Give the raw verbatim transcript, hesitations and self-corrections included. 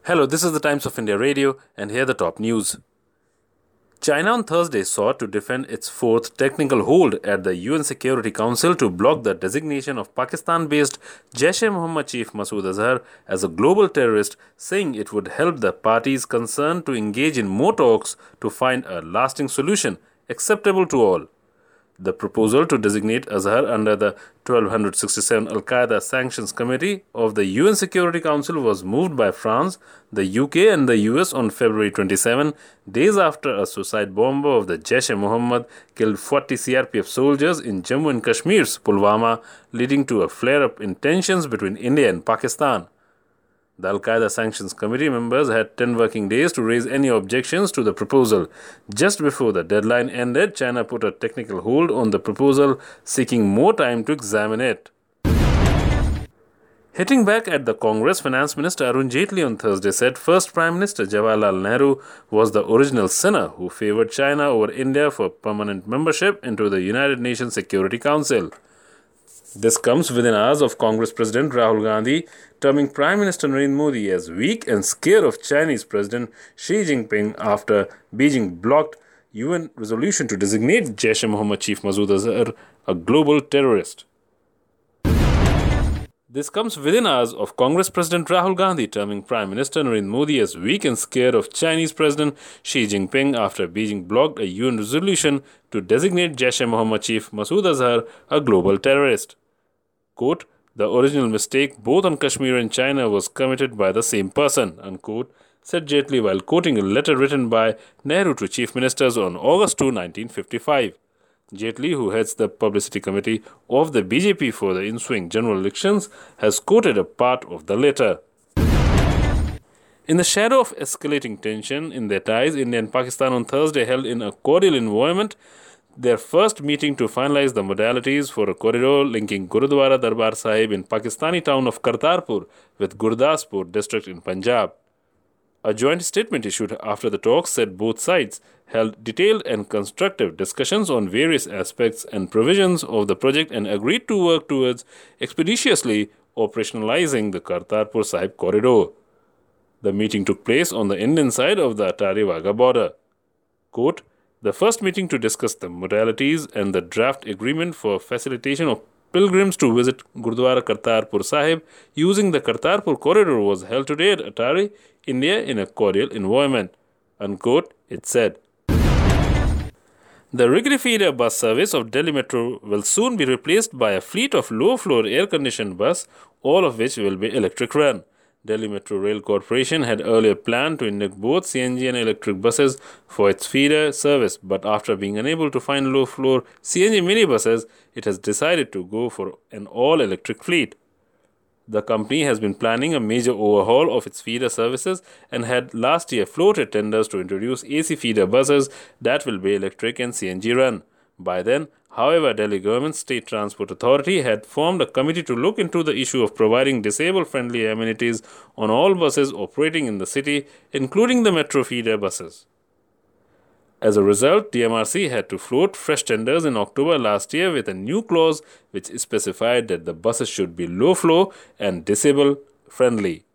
Hello, this is the Times of India Radio, and here are the top news. China on Thursday sought to defend its fourth technical hold at the U N Security Council to block the designation of Pakistan-based Jaish-e-Mohammed chief Masood Azhar as a global terrorist, saying it would help the parties concerned to engage in more talks to find a lasting solution acceptable to all. The proposal to designate Azhar under the twelve sixty-seven Al-Qaeda Sanctions Committee of the U N Security Council was moved by France, the U K and the U S on February twenty-seventh, days after a suicide bomber of the Jaish-e-Mohammed killed forty C R P F soldiers in Jammu and Kashmir's Pulwama, leading to a flare-up in tensions between India and Pakistan. The Al-Qaeda Sanctions Committee members had ten working days to raise any objections to the proposal. Just before the deadline ended, China put a technical hold on the proposal, seeking more time to examine it. Hitting back at the Congress, Finance Minister Arun Jaitley on Thursday said first Prime Minister Jawaharlal Nehru was the original sinner who favored China over India for permanent membership into the United Nations Security Council. This comes within hours of Congress President Rahul Gandhi terming Prime Minister Narendra Modi as weak and scared of Chinese President Xi Jinping after Beijing blocked U N resolution to designate Jaish-e-Mohammed chief Masood Azhar a global terrorist. This comes within hours of Congress President Rahul Gandhi terming Prime Minister Narendra Modi as weak and scared of Chinese President Xi Jinping after Beijing blocked a U N resolution to designate Jaish-e-Mohammed chief Masood Azhar a global terrorist. Quote, the original mistake both on Kashmir and China was committed by the same person, unquote, said Jaitley while quoting a letter written by Nehru to chief ministers on August second, nineteen fifty-five. Jaitley, who heads the publicity committee of the B J P for the ensuing general elections, has quoted a part of the letter. In the shadow of escalating tension in their ties, India and Pakistan on Thursday held in a cordial environment their first meeting to finalize the modalities for a corridor linking Gurudwara Darbar Sahib in Pakistani town of Kartarpur with Gurdaspur district in Punjab. A joint statement issued after the talks said both sides held detailed and constructive discussions on various aspects and provisions of the project and agreed to work towards expeditiously operationalizing the Kartarpur Sahib corridor. The meeting took place on the Indian side of the Atari-Wagah border. Quote, the first meeting to discuss the modalities and the draft agreement for facilitation of pilgrims to visit Gurdwara Kartarpur Sahib using the Kartarpur corridor was held today at Atari, India in a cordial environment, unquote, it said. The Rigri feeder bus service of Delhi Metro will soon be replaced by a fleet of low-floor air-conditioned bus, all of which will be electric run. Delhi Metro Rail Corporation had earlier planned to induct both C N G and electric buses for its feeder service, but after being unable to find low-floor C N G minibuses, it has decided to go for an all-electric fleet. The company has been planning a major overhaul of its feeder services and had last year floated tenders to introduce A C feeder buses that will be electric and C N G run. By then, however, Delhi Government State Transport Authority had formed a committee to look into the issue of providing disabled-friendly amenities on all buses operating in the city, including the metro feeder buses. As a result, D M R C had to float fresh tenders in October last year with a new clause which specified that the buses should be low-flow and disabled-friendly.